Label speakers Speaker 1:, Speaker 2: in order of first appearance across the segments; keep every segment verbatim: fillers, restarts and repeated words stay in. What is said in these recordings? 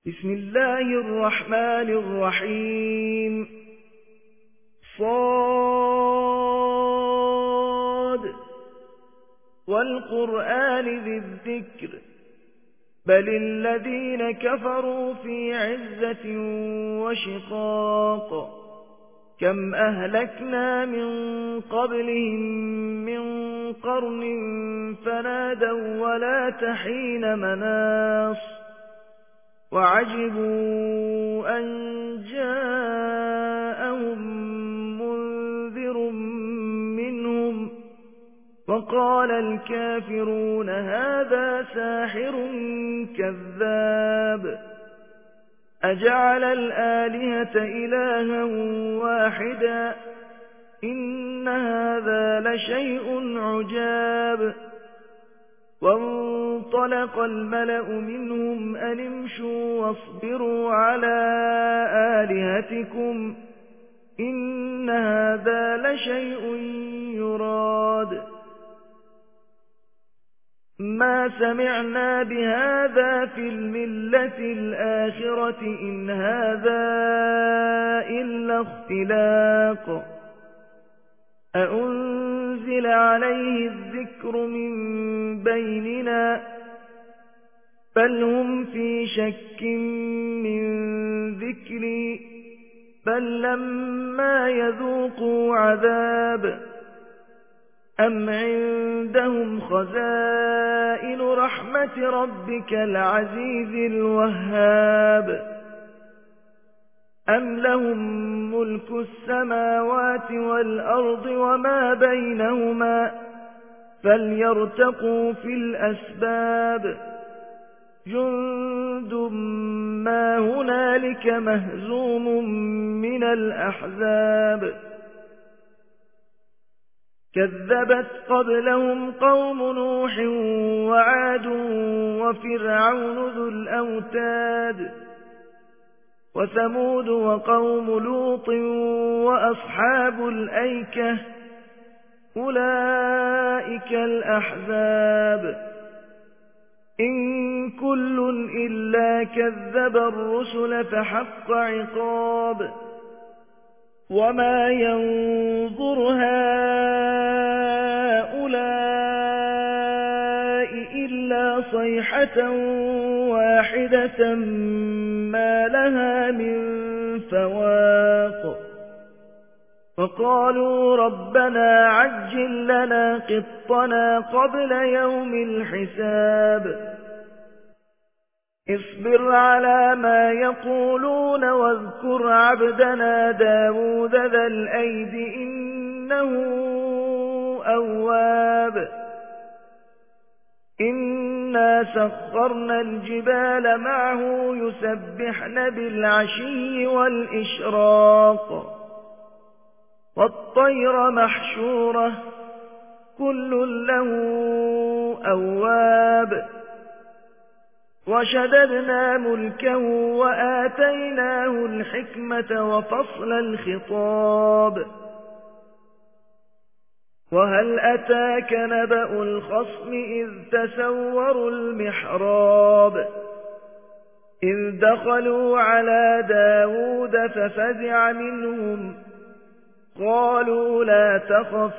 Speaker 1: بسم الله الرحمن الرحيم صاد والقرآن ذي الذكر بل الذين كفروا في عزة وشقاق كم أهلكنا من قبلهم من قرن فنادوا ولا تحين مناص وعجبوا أن جاءهم منذر منهم وقال الكافرون هذا ساحر كذاب أجعل الآلهة إلها واحدا إن هذا لشيء عجاب وانطلق الملأ منهم أن امشوا واصبروا على آلهتكم إن هذا لشيء يراد ما سمعنا بهذا في الملة الآخرة إن هذا إلا اختلاق أأنزل عليه الذكر من بيننا بل هم في شك من ذكري بل لما يذوقوا عذاب أم عندهم خزائن رحمة ربك العزيز الوهاب أم لهم ملك السماوات والأرض وما بينهما فليرتقوا في الأسباب جند ما هنالك مهزوم من الأحزاب كذبت قبلهم قوم نوح وعاد وفرعون ذو الأوتاد وثمود وقوم لوط وأصحاب الأيكة أولئك الأحزاب إن كل إلا كذب الرسل فحق عقاب وما ينظر هؤلاء إلا صيحة واحدة ما لها من فواق وقالوا ربنا عجل لنا قطنا قبل يوم الحساب اصبر على ما يقولون واذكر عبدنا داود ذا الأيد إنه أواب إنا سخرنا الجبال معه يسبحن بالعشي والإشراق والطير محشورة كل له أواب وشددنا ملكه وآتيناه الحكمة وفصل الخطاب وهل أتاك نبأ الخصم إذ تسوروا المحراب إذ دخلوا على داود ففزع منهم قالوا لا تخف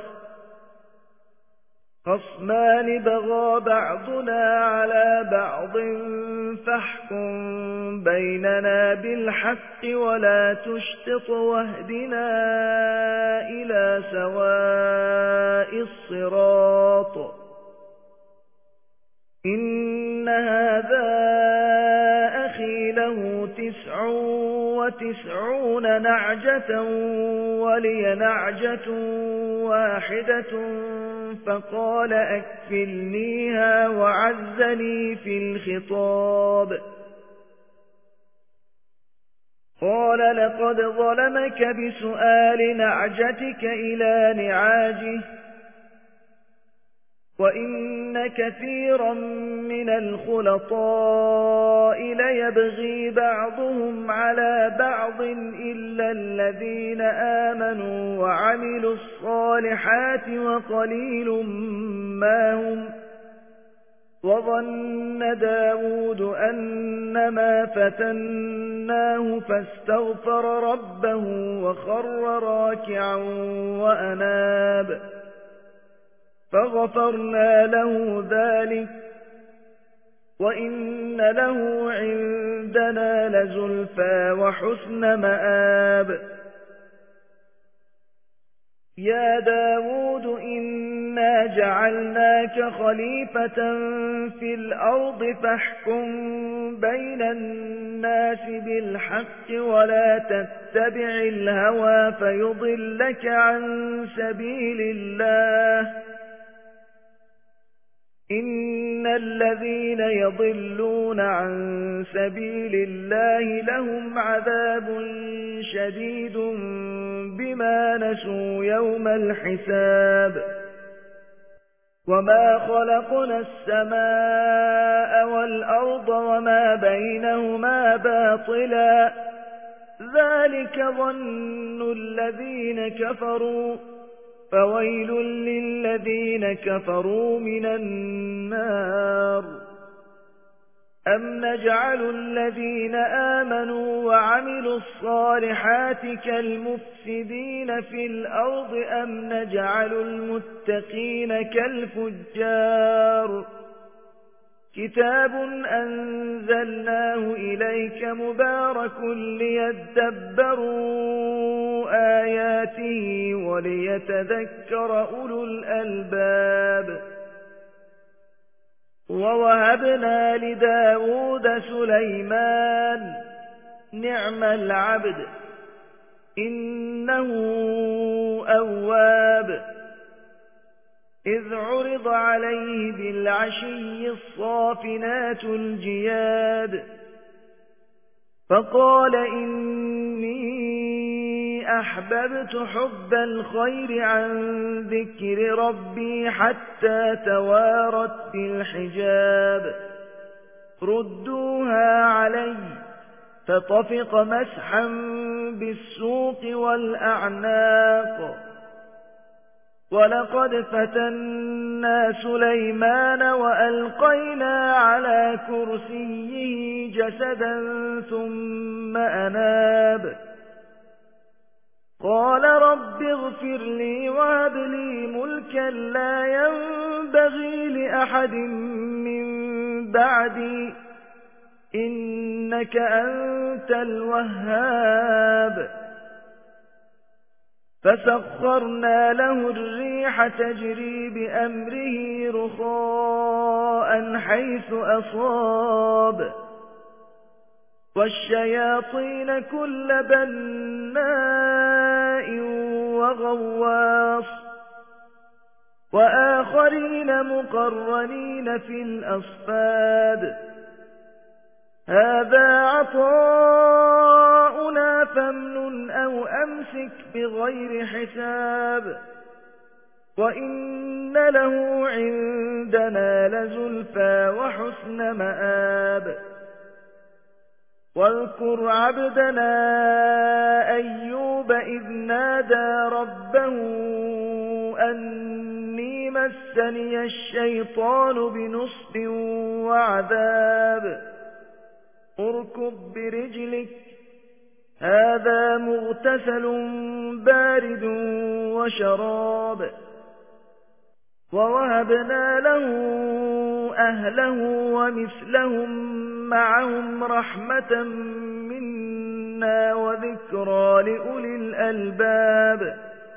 Speaker 1: خصمان بغى بعضنا على بعض فاحكم بيننا بالحق ولا تشطط واهدنا إلى سواء الصراط إن هذا أخي له تسع وتسعون نعجة ولي نعجة واحدة فقال أكفلنيها وعزني في الخطاب قال لقد ظلمك بسؤال نعجتك إلى نعاجه وإن كثيرا من الخلطاء ليبغي بعضهم على بعض إلا الذين آمنوا وعملوا الصالحات وقليل ما هم وظن داود أنما فتناه فاستغفر ربه وخر راكعا وأناب فغفرنا له ذلك وإن له عندنا لزلفى وحسن مآب يا داود إنا جعلناك خليفة في الأرض فاحكم بين الناس بالحق ولا تتبع الهوى فيضلك عن سبيل الله إن الذين يضلون عن سبيل الله لهم عذاب شديد بما نسوا يوم الحساب وما خلقنا السماء والأرض وما بينهما باطلا ذلك ظن الذين كفروا فويل للذين كفروا من النار أم نجعل الذين آمنوا وعملوا الصالحات كالمفسدين في الأرض أم نجعل المتقين كالفجار كتاب أنزلناه إليك مبارك ليدبروا آياته وليتذكر أولو الألباب ووهبنا لداود سليمان نعم العبد إنه أواب إذ عرض عليه بالعشي الصافنات الجياد فقال إني أحببت حب الخير عن ذكر ربي حتى توارت بالحجاب ردوها علي فطفق مسحا بالسوق والأعناق ولقد فتنا سليمان وألقينا على كرسيه جسدا ثم أناب قال رب اغفر لي وهب لي ملكا لا ينبغي لأحد من بعدي إنك أنت الوهاب فسخرنا له الريح تجري بأمره رخاء حيث أصاب والشياطين كل بناء وغواص وآخرين مقرنين في الأصفاد هذا عطاؤنا فامنن أو أمسك بغير حساب وإن له عندنا لزلفى وحسن مآب واذكر عبدنا أيوب إذ نادى ربه أني مسني الشيطان بنصب وعذاب اركض برجلك هذا مغتسل بارد وشراب ووهبنا له أهله ومثلهم معهم رحمة منا وذكرى لأولي الألباب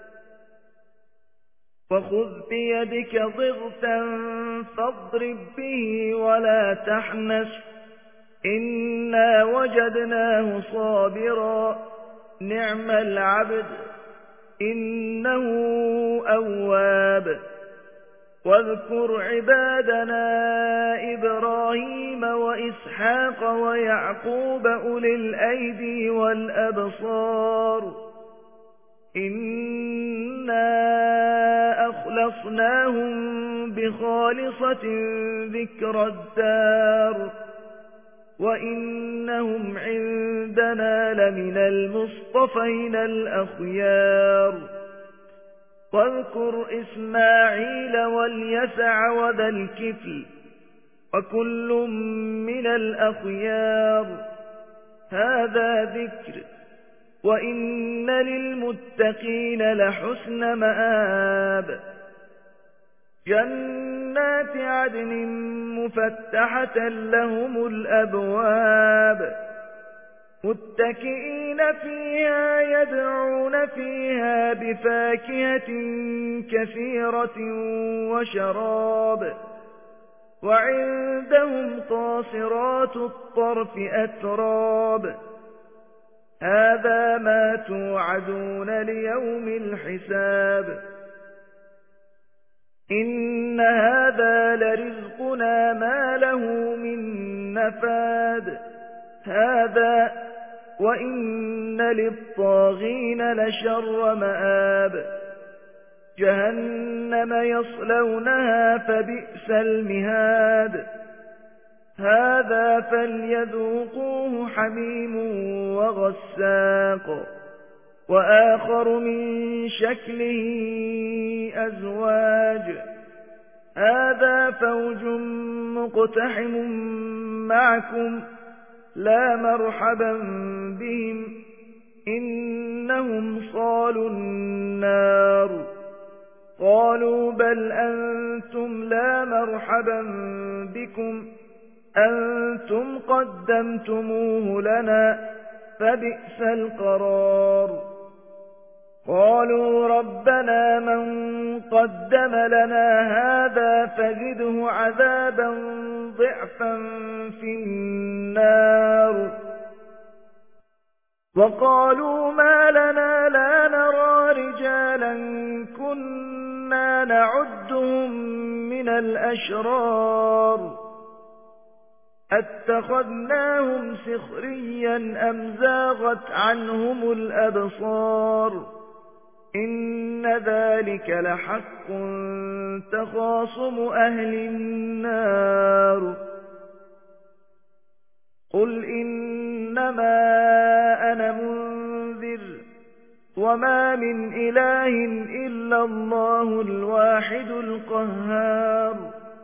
Speaker 1: وخذ بيدك ضغثا فاضرب به ولا تحنث إنا وجدناه صابرا نعم العبد إنه أواب واذكر عبادنا إبراهيم وإسحاق ويعقوب أولي الأيدي والأبصار إنا أخلصناهم بخالصة ذكر الدار وإنهم عندنا لمن المصطفين الأخيار واذكر إسماعيل واليسع وذا الكفل وكل من الأخيار. هذا ذكر، وإن للمتقين لحسن مآب. جنات عدن مفتحة لهم الأبواب، متكئين فيها يدعون فيها بفاكهة كثيرة وشراب. وعندهم قاصرات الطرف أتراب. هذا ما توعدون ليوم الحساب. إن هذا لرزقنا ما له من نفاد. هذا وإن للطاغين لشر مآب. جهنم يصلونها فبئس المهاد. هذا فليذوقوه حميم وغساق، وآخر من شكله أزواج. هذا فوج مقتحم معكم لا مرحبا بهم إنهم صالوا النار. قالوا بل أنتم لا مرحبا بكم أنتم قدمتموه لنا فبئس القرار. قالوا ربنا من قدم لنا هذا فزده عذابا ضعفا في النار. وقالوا ما لنا لا نرى رجالا كنا نعدهم من الأشرار أتخذناهم سخريا أم زاغت عنهم الأبصار. إن ذلك لحق تخاصم أهل النار. قل إنما أنا منذر وما من إله إلا الله الواحد القهار.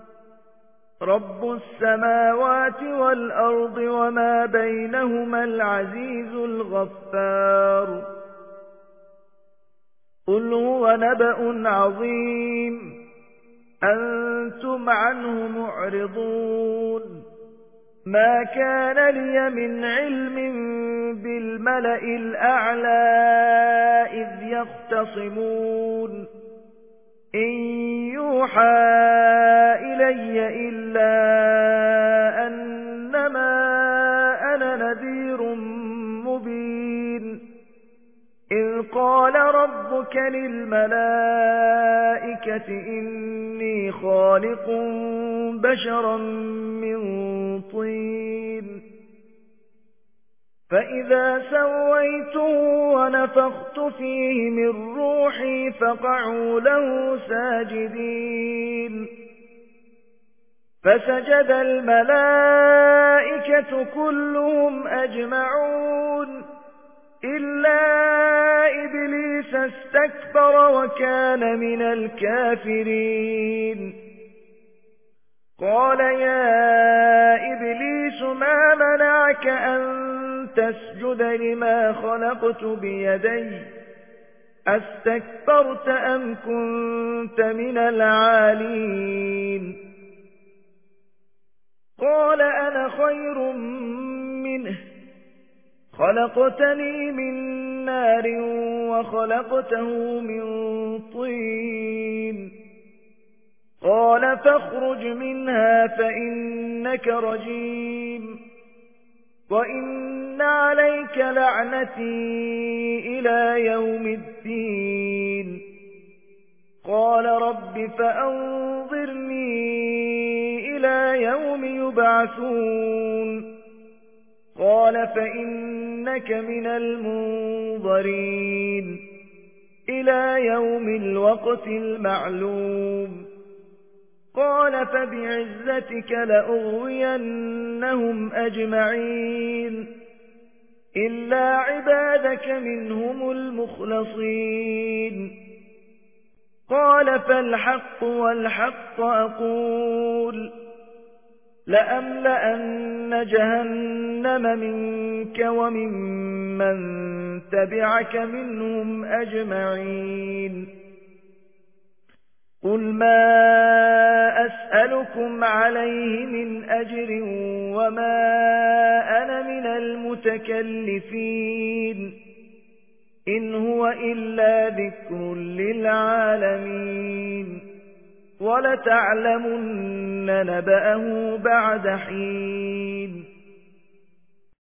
Speaker 1: رب السماوات والأرض وما بينهما العزيز الغفار. قل هو نبأ عظيم أنتم عنه معرضون. ما كان لي من علم بالملأ الأعلى إذ يختصمون إن يوحى إلي إلا أنما أنا نذير مبين. إذ قال ربك للملائكة إني خالق بشرا من طين فإذا سويته ونفخت فيه من روحي فقعوا له ساجدين. فسجد الملائكة كلهم أجمعون إلا إبليس استكبر وكان من الكافرين. قال يا إبليس ما منعك أن تسجد لما خلقت بيدي أستكبرت أم كنت من العالين. قال أنا خير منه خلقتني من نار وخلقته من طين. قال فاخرج منها فإنك رجيم وإن عليك لعنتي إلى يوم الدين. قال رب فأنظرني إلى يوم يبعثون. قال فإنك من المنظرين إلى يوم الوقت المعلوم. قال فبعزتك لأغوينهم أجمعين إلا عبادك منهم المخلصين. قال فالحق والحق أقول لأملأن جهنم منك ومن من تبعك منهم أجمعين قل ما أسألكم عليه من أجر وما أنا من المتكلفين إن هو إلا ذكر للعالمين ولتعلمن نبأه بعد حين